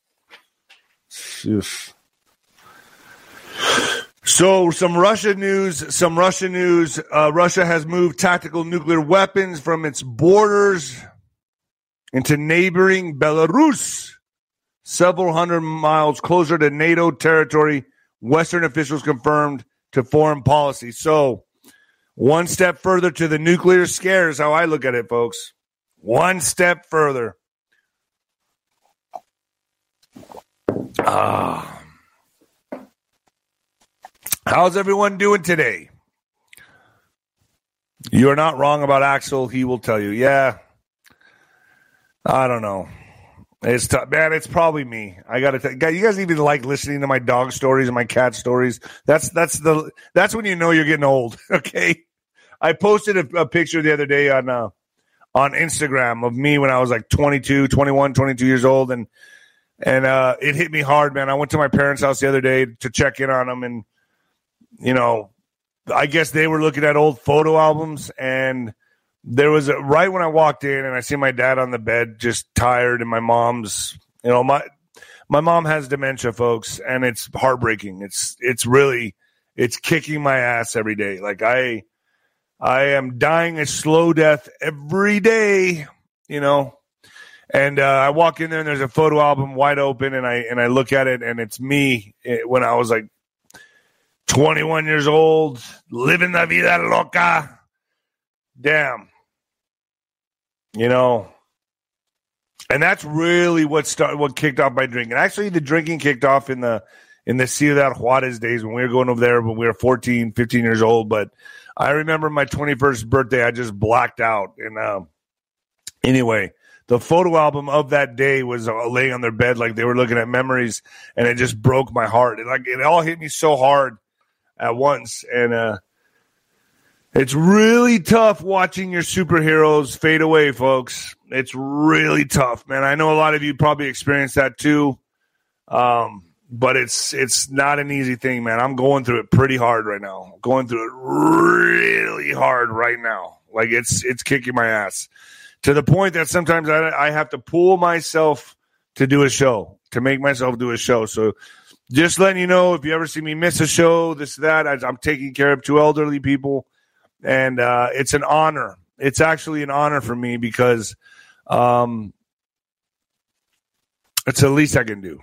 So some Russia news, some Russia news. Uh, Russia has moved tactical nuclear weapons from its borders into neighboring Belarus, several hundred miles closer to NATO territory, Western officials confirmed to Foreign Policy. So one step further to the nuclear scare is how I look at it, folks. One step further. Ah. How's everyone doing today? You're not wrong about Axel. He will tell you. Yeah. I don't know. It's tough. Man, it's probably me. I got to tell you, you guys even like listening to my dog stories and my cat stories. That's that's the that's when you know you're getting old, okay? I posted a, a picture the other day on uh, on Instagram of me when I was like twenty-two, twenty-one, twenty-two years old, and and uh, it hit me hard, man. I went to my parents' house the other day to check in on them, and you know, I guess they were looking at old photo albums, and there was a, right when I walked in and I see my dad on the bed, just tired, and my mom's, you know, my my mom has dementia, folks, and it's heartbreaking. It's it's really it's kicking my ass every day. Like I I am dying a slow death every day, you know. And uh, I walk in there and there's a photo album wide open, and I and I look at it, and it's me when I was like twenty-one years old, living la vida loca. Damn. You know, and that's really what started, what kicked off my drinking. Actually, the drinking kicked off in the in the Ciudad Juarez days when we were going over there when we were fourteen, fifteen years old. But I remember my twenty-first birthday, I just blacked out. And uh, anyway, the photo album of that day was uh, laying on their bed like they were looking at memories, and it just broke my heart. It, like, it all hit me so hard at once, and uh, it's really tough watching your superheroes fade away, folks. It's really tough, man. I know a lot of you probably experienced that too, um, but it's it's not an easy thing, man. I'm going through it pretty hard right now. I'm going through it really hard right now. Like it's it's kicking my ass to the point that sometimes I, I have to pull myself to do a show, to make myself do a show. So just letting you know, if you ever see me miss a show, this, that, I, I'm taking care of two elderly people. And uh, it's an honor. It's actually an honor for me because um, it's the least I can do.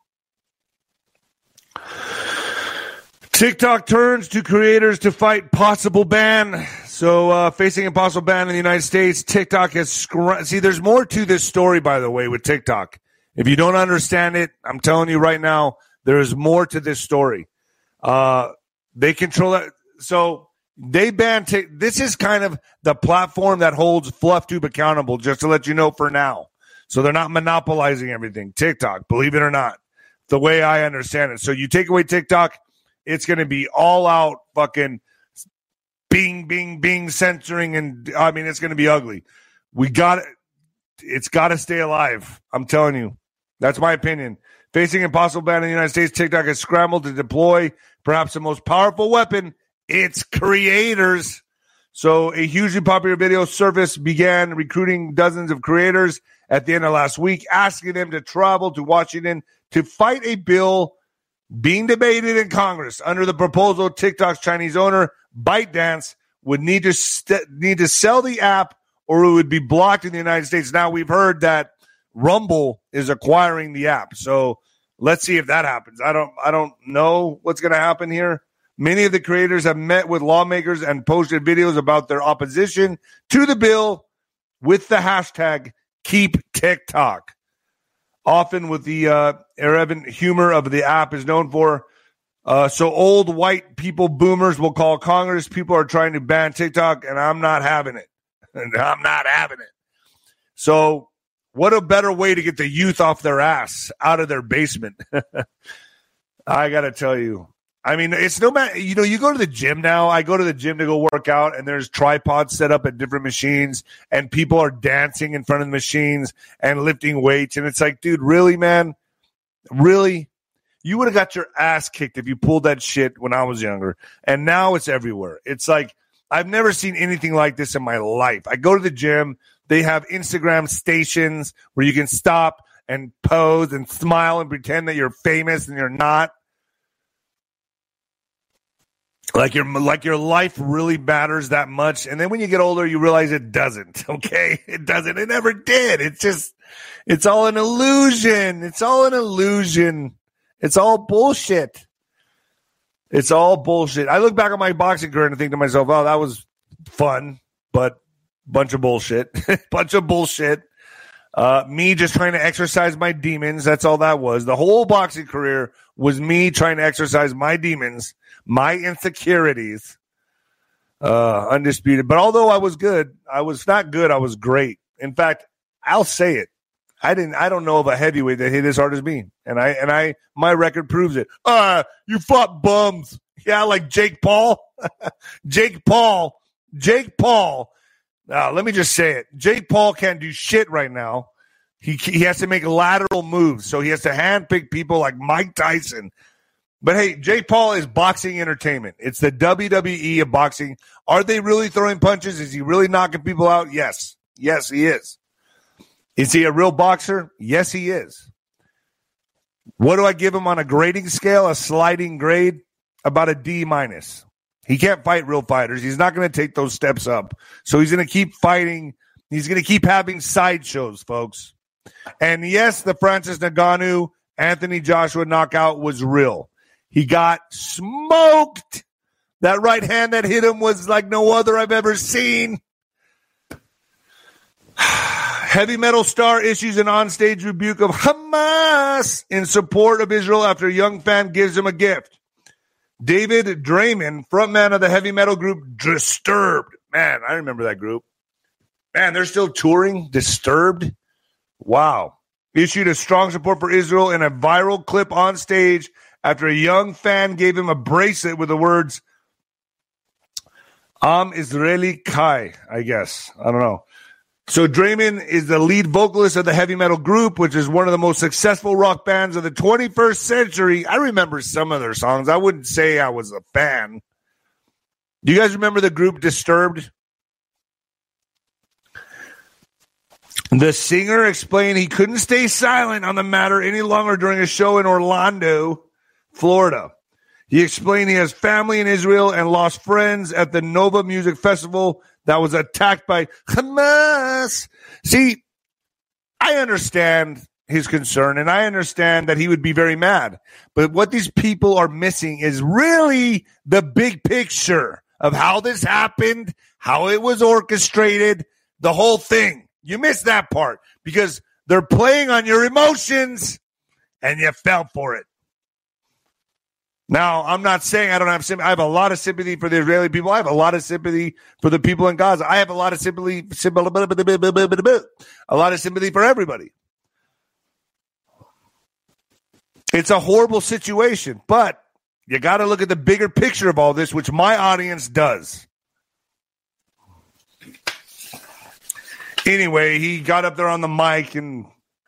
TikTok turns to creators to fight possible ban. So uh, facing a possible ban in the United States, TikTok has scr- – see, there's more to this story, by the way, with TikTok. If you don't understand it, I'm telling you right now, there is more to this story. Uh, they control that. So they banned Tik. This is kind of the platform that holds FluffTube accountable, just to let you know for now. So they're not monopolizing everything. TikTok, believe it or not, the way I understand it. So you take away TikTok, it's going to be all out fucking bing, bing, bing censoring. And I mean, it's going to be ugly. We got it. It's got to stay alive. I'm telling you. That's my opinion. Facing impossible ban in the United States, TikTok has scrambled to deploy perhaps the most powerful weapon, its creators. So a hugely popular video service began recruiting dozens of creators at the end of last week, asking them to travel to Washington to fight a bill being debated in Congress. Under the proposal, TikTok's Chinese owner, ByteDance, would need to st- need to sell the app or it would be blocked in the United States. Now, we've heard that Rumble is acquiring the app. So let's see if that happens. I don't I don't know what's going to happen here. Many of the creators have met with lawmakers and posted videos about their opposition to the bill with the hashtag Keep TikTok. Often with the uh, irreverent humor of the app is known for. Uh, so old white people, boomers, will call Congress. People are trying to ban TikTok, and I'm not having it. And I'm not having it. So what a better way to get the youth off their ass, out of their basement. I got to tell you, I mean, it's no matter, you know, you go to the gym now. I go to the gym to go work out, and there's tripods set up at different machines, and people are dancing in front of the machines and lifting weights. And it's like, dude, really, man? Really? You would have got your ass kicked if you pulled that shit when I was younger. And now it's everywhere. It's like, I've never seen anything like this in my life. I go to the gym. They have Instagram stations where you can stop and pose and smile and pretend that you're famous and you're not. Like your like your life really matters that much. And then when you get older, you realize it doesn't, okay? It doesn't. It never did. It's just, it's all an illusion. It's all an illusion. It's all bullshit. It's all bullshit. I look back on my boxing career and think to myself, oh, that was fun, but bunch of bullshit. bunch of bullshit. Uh, me just trying to exercise my demons. That's all that was. The whole boxing career was me trying to exercise my demons, my insecurities. Uh, undisputed. But although I was good, I was not good. I was great. In fact, I'll say it. I didn't. I don't know of a heavyweight that hit as hard as me, and I and I my record proves it. Uh, you fought bums, yeah, like Jake Paul, Jake Paul, Jake Paul. Now, let me just say it. Jake Paul can't do shit right now. He he has to make lateral moves, so he has to handpick people like Mike Tyson. But hey, Jake Paul is boxing entertainment. It's the W W E of boxing. Are they really throwing punches? Is he really knocking people out? Yes. Yes, he is. Is he a real boxer? Yes, he is. What do I give him on a grading scale, a sliding grade? About a D minus. He can't fight real fighters. He's not going to take those steps up. So he's going to keep fighting. He's going to keep having sideshows, folks. And yes, the Francis Ngannou, Anthony Joshua knockout was real. He got smoked. That right hand that hit him was like no other I've ever seen. Heavy metal star issues an onstage rebuke of Hamas in support of Israel after a young fan gives him a gift. David Draymond, frontman of the heavy metal group Disturbed. Man, I remember that group. Man, they're still touring. Disturbed. Wow. Issued a strong support for Israel in a viral clip on stage after a young fan gave him a bracelet with the words, Am Israeli Kai, I guess. I don't know. So Draymond is the lead vocalist of the heavy metal group, which is one of the most successful rock bands of the twenty-first century. I remember some of their songs. I wouldn't say I was a fan. Do you guys remember the group Disturbed? The singer explained he couldn't stay silent on the matter any longer during a show in Orlando, Florida. He explained he has family in Israel and lost friends at the Nova Music Festival that was attacked by Hamas. See, I understand his concern, and I understand that he would be very mad. But what these people are missing is really the big picture of how this happened, how it was orchestrated, the whole thing. You missed that part because they're playing on your emotions, and you fell for it. Now, I'm not saying I don't have sympathy. I have a lot of sympathy for the Israeli people. I have a lot of sympathy for the people in Gaza. I have a lot of sympathy, a lot of sympathy for everybody. It's a horrible situation, but you got to look at the bigger picture of all this, which my audience does. Anyway, he got up there on the mic, and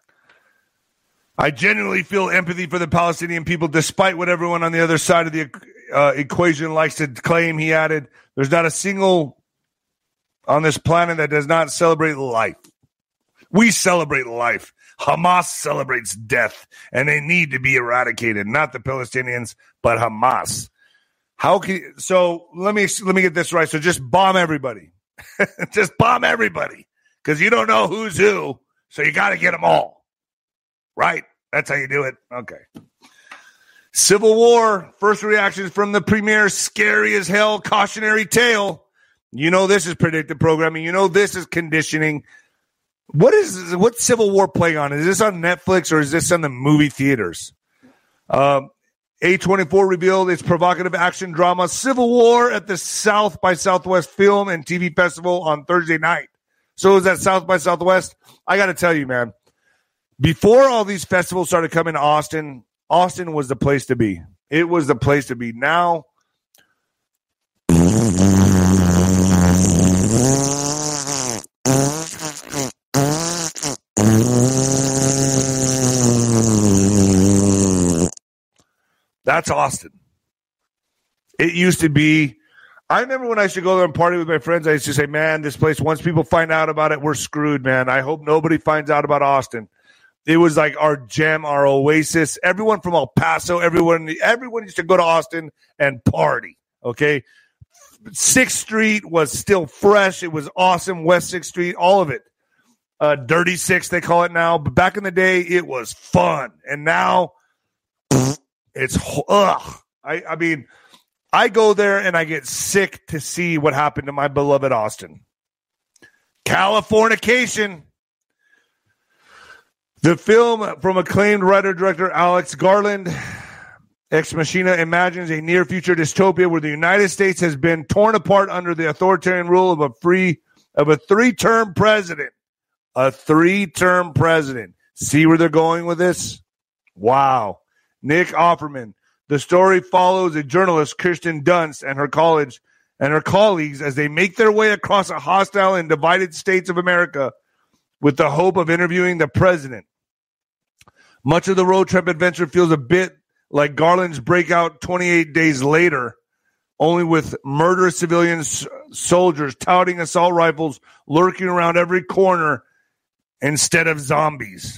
I genuinely feel empathy for the Palestinian people, despite what everyone on the other side of the uh, equation likes to claim. He added, there's not a single on this planet that does not celebrate life. We celebrate life. Hamas celebrates death, and they need to be eradicated. Not the Palestinians, but Hamas. How can so? Let me let me get this right. So just bomb everybody. Just bomb everybody, because you don't know who's who. So you got to get them all. Right? That's how you do it. Okay. Civil War. First reactions from the premier. Scary as hell. Cautionary tale. You know this is predictive programming. You know this is conditioning. What is what's Civil War playing on? Is this on Netflix or is this on the movie theaters? Um, A twenty-four revealed its provocative action drama Civil War at the South by Southwest Film and T V Festival on Thursday night. So it was at South by Southwest. I got to tell you, man. Before all these festivals started coming to Austin, Austin was the place to be. It was the place to be. Now, that's Austin. It used to be, I remember when I used to go there and party with my friends, I used to say, man, this place, once people find out about it, we're screwed, man. I hope nobody finds out about Austin. It was like our gem, our oasis. Everyone from El Paso, everyone, everyone used to go to Austin and party, okay? sixth Street was still fresh. It was awesome. West sixth Street, all of it. Uh, Dirty Six, they call it now. But back in the day, it was fun. And now, it's, ugh. I, I mean, I go there and I get sick to see what happened to my beloved Austin. Californication. The film from acclaimed writer-director Alex Garland, Ex Machina, imagines a near-future dystopia where the United States has been torn apart under the authoritarian rule of a free of a three-term president. A three-term president. See where they're going with this? Wow. Nick Offerman. The story follows a journalist, Kirsten Dunst, and her college and her colleagues as they make their way across a hostile and divided states of America with the hope of interviewing the president. Much of the road trip adventure feels a bit like Garland's breakout twenty-eight days later, only with murderous civilian soldiers touting assault rifles lurking around every corner instead of zombies.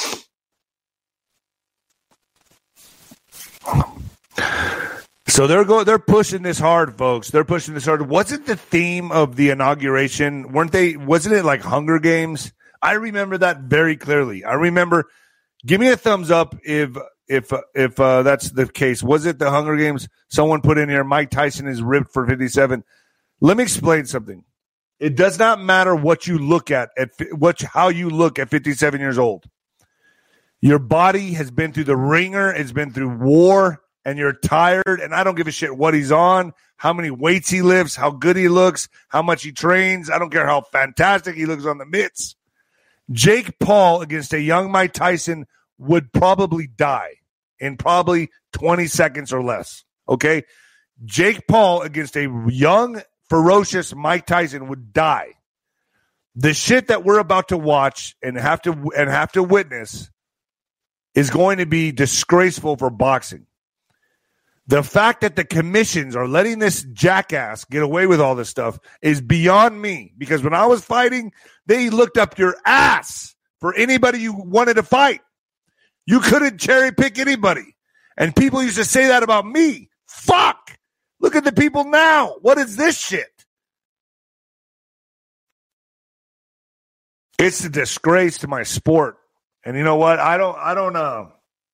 So they're going. They're pushing this hard, folks. They're pushing this hard. Wasn't the theme of the inauguration? Weren't they? Wasn't it like Hunger Games? I remember that very clearly. I remember. Give me a thumbs up if if if uh, that's the case. Was it the Hunger Games? Someone put in here. Mike Tyson is ripped for fifty-seven. Let me explain something. It does not matter what you look at at what how you look at fifty-seven years old. Your body has been through the ringer. It's been through war. And you're tired, and I don't give a shit what he's on, how many weights he lifts, how good he looks, how much he trains. I don't care how fantastic he looks on the mitts. Jake Paul against a young Mike Tyson would probably die in probably twenty seconds or less, okay? Jake Paul against a young, ferocious Mike Tyson would die. The shit that we're about to watch and have to and have to witness is going to be disgraceful for boxing. The fact that the commissions are letting this jackass get away with all this stuff is beyond me. Because when I was fighting, they looked up your ass for anybody you wanted to fight. You couldn't cherry pick anybody. And people used to say that about me. Fuck! Look at the people now. What is this shit? It's a disgrace to my sport. And you know what? I don't, I don't know.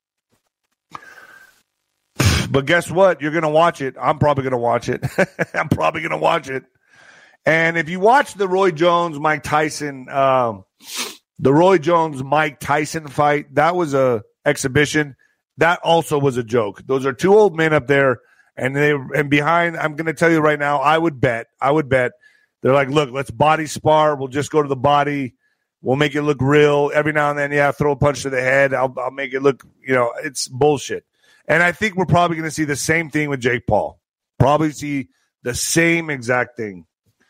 But guess what? You're going to watch it. I'm probably going to watch it. I'm probably going to watch it. And if you watch the Roy Jones, Mike Tyson, um, the Roy Jones, Mike Tyson fight, that was a exhibition. That also was a joke. Those are two old men up there, and they and behind. I'm going to tell you right now. I would bet. I would bet. They're like, look, let's body spar. We'll just go to the body. We'll make it look real. Every now and then, yeah, throw a punch to the head. I'll, I'll make it look. You know, it's bullshit. And I think we're probably going to see the same thing with Jake Paul. Probably see the same exact thing.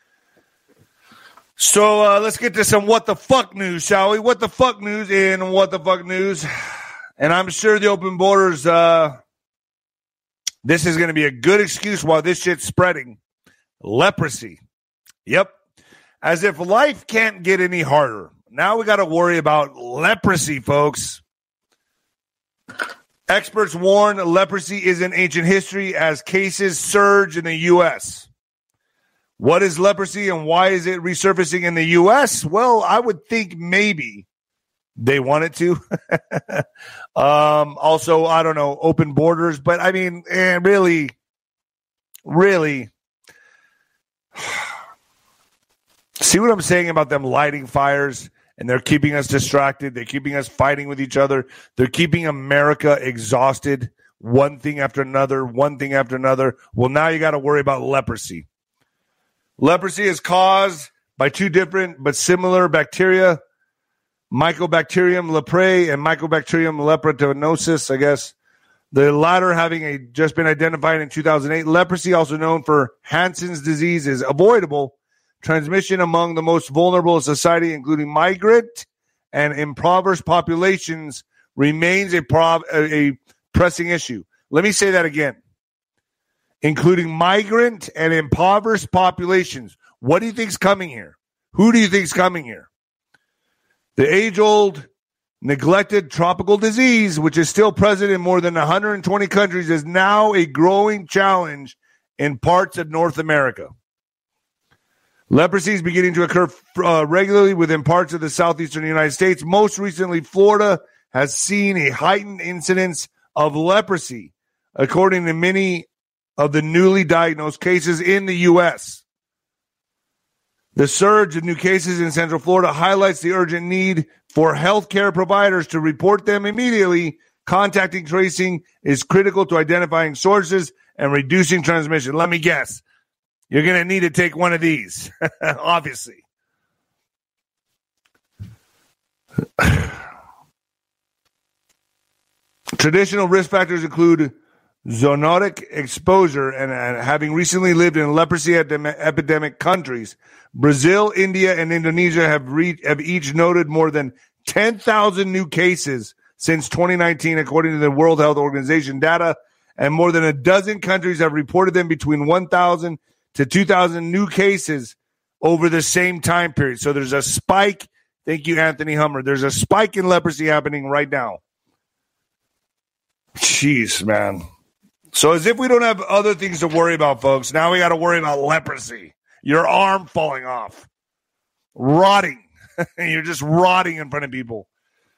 So uh, let's get to some what the fuck news, shall we? What the fuck news in what the fuck news. And I'm sure the open borders, uh, this is going to be a good excuse while this shit's spreading. Leprosy. Yep. As if life can't get any harder. Now we got to worry about leprosy, folks. Experts warn leprosy is in ancient history as cases surge in the U S. What is leprosy and why is it resurfacing in the U S? Well, I would think maybe they want it to. um, also, I don't know, open borders. But, I mean, eh, really, really. See what I'm saying about them lighting fires? And they're keeping us distracted. They're keeping us fighting with each other. They're keeping America exhausted, one thing after another, one thing after another. Well, now you got to worry about leprosy. Leprosy is caused by two different but similar bacteria, Mycobacterium leprae and Mycobacterium leprotinosis, I guess. the latter having a, just been identified in two thousand eight. Leprosy, also known for Hansen's disease, is avoidable. Transmission among the most vulnerable in society, including migrant and impoverished populations, remains a, prob- a, a pressing issue. Let me say that again. Including migrant and impoverished populations. What do you think's coming here? Who do you think's coming here? The age-old, neglected tropical disease, which is still present in more than one hundred twenty countries, is now a growing challenge in parts of North America. Leprosy is beginning to occur uh, regularly within parts of the southeastern United States. Most recently, Florida has seen a heightened incidence of leprosy, according to many of the newly diagnosed cases in the U S. The surge of new cases in Central Florida highlights the urgent need for healthcare providers to report them immediately. Contacting tracing is critical to identifying sources and reducing transmission. Let me guess. You're going to need to take one of these, obviously. Traditional risk factors include zoonotic exposure and, and having recently lived in leprosy epidemic, epidemic countries. Brazil, India, and Indonesia have, re- have each noted more than ten thousand new cases since twenty nineteen, according to the World Health Organization data, and more than a dozen countries have reported them between one thousand to two thousand new cases over the same time period. So there's a spike. Thank you, Anthony Hummer. There's a spike in leprosy happening right now. Jeez, man. So as if we don't have other things to worry about, folks, now we got to worry about leprosy. Your arm falling off. Rotting. You're just rotting in front of people.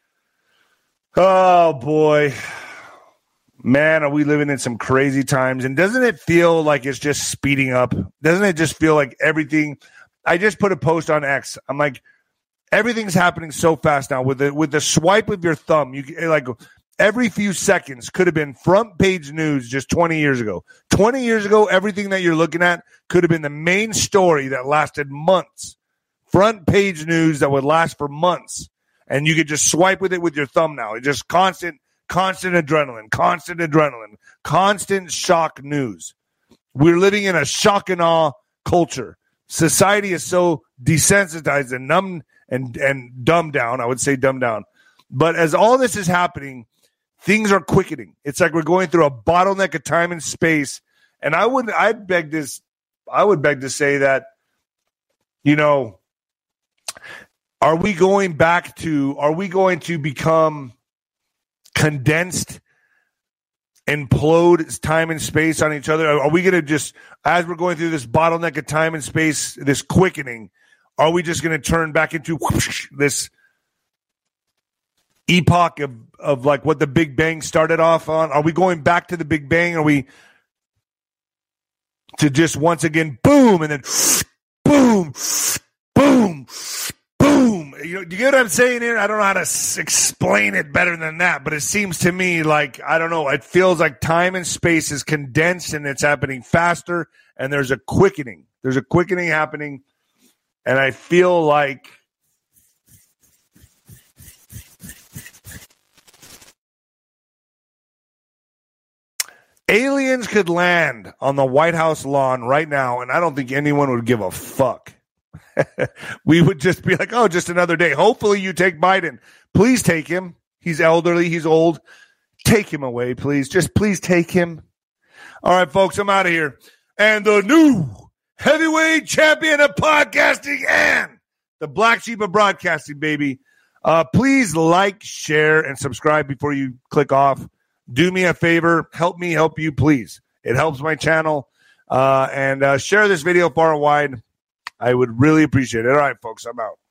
Oh, boy. Man, are we living in some crazy times? And doesn't it feel like it's just speeding up? Doesn't it just feel like everything? I just put a post on X. I'm like, everything's happening so fast now. With the with the swipe of your thumb, you like every few seconds could have been front page news just twenty years ago. twenty years ago, everything that you're looking at could have been the main story that lasted months. Front page news that would last for months. And you could just swipe with it with your thumb now. It's just constant. Constant adrenaline, constant adrenaline, constant shock news. We're living in a shock and awe culture. Society is so desensitized and numb and, and dumbed down. I would say dumbed down. But as all this is happening, things are quickening. It's like we're going through a bottleneck of time and space. And I would, I'd beg this, I would beg to say that, you know, are we going back to, are we going to become condensed, implode time and space on each other? Are we going to just, as we're going through this bottleneck of time and space, this quickening, are we just going to turn back into whoosh, this epoch of, of like what the Big Bang started off on? Are we going back to the Big Bang? Are we to just once again, boom, and then boom, boom, boom? You know, do you get what I'm saying here? I don't know how to s- explain it better than that, but it seems to me like, I don't know, it feels like time and space is condensed and it's happening faster, and there's a quickening. There's a quickening happening, and I feel like aliens could land on the White House lawn right now, and I don't think anyone would give a fuck. We would just be like, oh, just another day. Hopefully you take Biden. Please take him. He's elderly. He's old. Take him away, please. Just please take him. All right, folks, I'm out of here. And the new heavyweight champion of podcasting and the black sheep of broadcasting, baby. Uh, please like, share, and subscribe before you click off. Do me a favor. Help me help you, please. It helps my channel. Uh, and uh, share this video far and wide. I would really appreciate it. All right, folks, I'm out.